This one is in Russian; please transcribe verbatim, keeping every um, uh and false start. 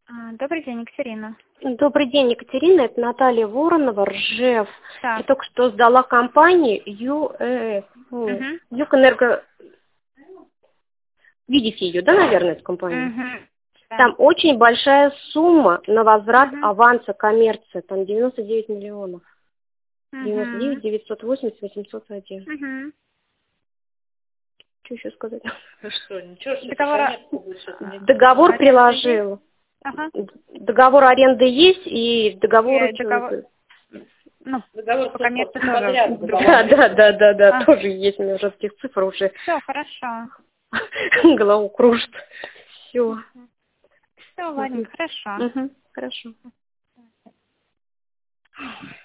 А, Добрый день, Екатерина. Добрый день, Екатерина. Это Наталья Воронова, Ржев. Так. Я только что сдала компании ю э эф. Мгм. Юкэнерго. Видите ее, да, наверное, эту компанию? Мгм. Да. Там очень большая сумма на возврат Мгм. аванса коммерции. Там девяносто девять миллионов. девяносто девять Мгм. девятьсот восемьдесят восемьсот один. Мгм. Что еще сказать? Ну что, ничего, что Договора- Договор Аренда приложил. Ага. Договор аренды есть и договор И договор- Ну, Договор по коммерции тоже. подряд. Да, да, да, да, да, А. тоже есть. У меня уже этих цифр уже Все, хорошо. голову кружит. Все. Все, ладненько, хорошо. Хорошо.